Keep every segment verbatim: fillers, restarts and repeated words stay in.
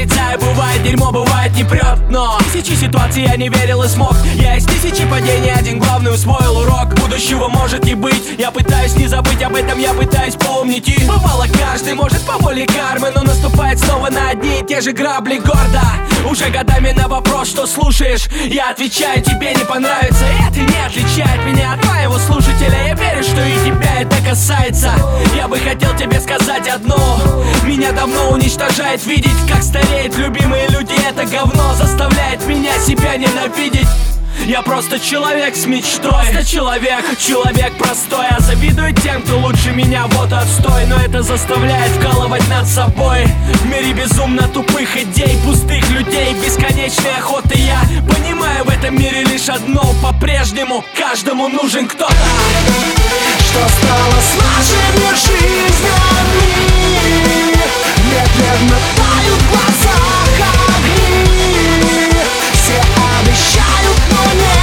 отрицаю, бывает дерьмо, бывает не прет. Но тысячи ситуаций я не верил и смог. Я из тысячи падений один главный усвоил урок. Будущего может не быть, я пытаюсь не забыть об этом, я пытаюсь помнить. И бывало каждый может по воле кармы, но наступает снова на одни и те же грабли гордо. Уже годами на вопрос, что слушаешь, я отвечаю, тебе не понравится. И это не отличает меня от моего слушателя. Я верю, что и тебя это касается. Я бы хотел тебе сказать одно: меня давно уничтожает видеть, как стареют любимые люди. Это говно заставляет меня себя ненавидеть. Я просто человек с мечтой, просто человек, человек простой. А завидую тем, кто лучше меня, вот отстой. Но это заставляет вкалывать над собой. В мире безумно тупых идей, пустых людей, бесконечной охоты. Я понимаю в этом мире лишь одно: по-прежнему каждому нужен кто-то. Что стало с нашими жизнями? Медленно тают в глазах огни. Все обещают, но не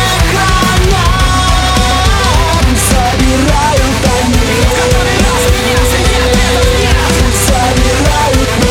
хранят. Забирают они, забирают, но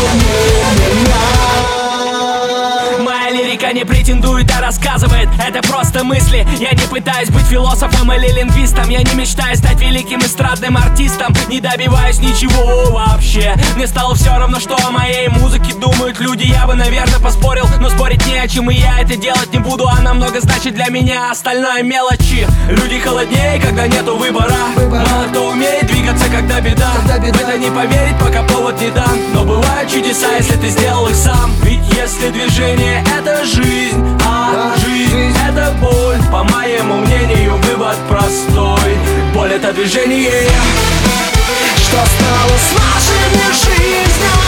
не меня. Моя лирика не претендует, а рассказывает. Это просто мысли. Я не пытаюсь быть философом или лингвистом. Я не мечтаю стать великим эстрадным артистом. Не добиваюсь ничего вообще. Мне стало все равно, что о моей музыке думают люди. Я бы, наверное, поспорил, но спорить не о чем, и я это делать не буду. Она много значит для меня, остальное мелочи. Люди холоднее, когда нету выбора. Мало кто умеет двигаться, когда беда. В это не поверить, пока повод не дан. Но бывают чудеса, если ты сделал их сам. Ведь если движение — это жизнь, а жизнь — это боль, по моему мнению, вывод простой: боль — это движение. Что стало с нашими жизнями?